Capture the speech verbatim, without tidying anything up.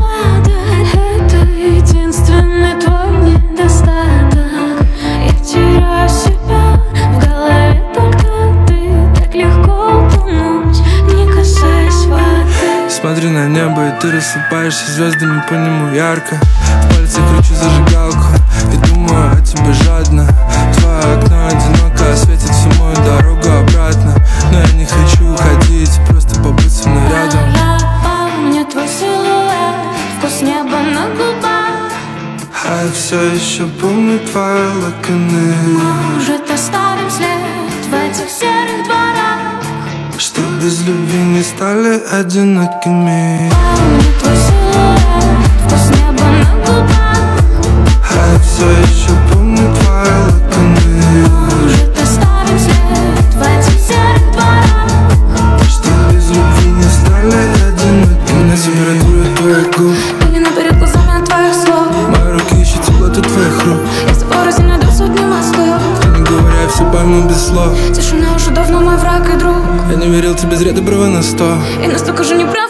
падать. Это единственный твой недостаток. Я теряю себя, в голове только ты. Так легко утонуть, не касаясь воды. Смотрю на небо, и ты рассыпаешься звездами по нему ярко. В пальцах кручу зажигалку и думаю о тебе жадно. Твое окно одиноко осветит всю мою дорогу обратно. Но я не хочу уходить, просто побыть со мной рядом. Я помню твой силуэт, вкус неба на губах. А я все еще помню твои локоны. Может, оставим след в этих серых дворах, что без любви не стали одинокими. помню твой силуэт, вкус неба на губах. А я все еще помню твои локоны. Может, оставим след в этих серых дворах, что без любви не стали одинокими. На температуре твоих губ, пелена перед глазами от твоих слов. мои руки ищут теплоту твоих рук. Я с тобой разделю до сотни мостов. Ты не говоря, я все пойму без слов. Тишина уже давно мой враг и друг. Я не верил тебе зря, доброго на сто. И настолько же не прав.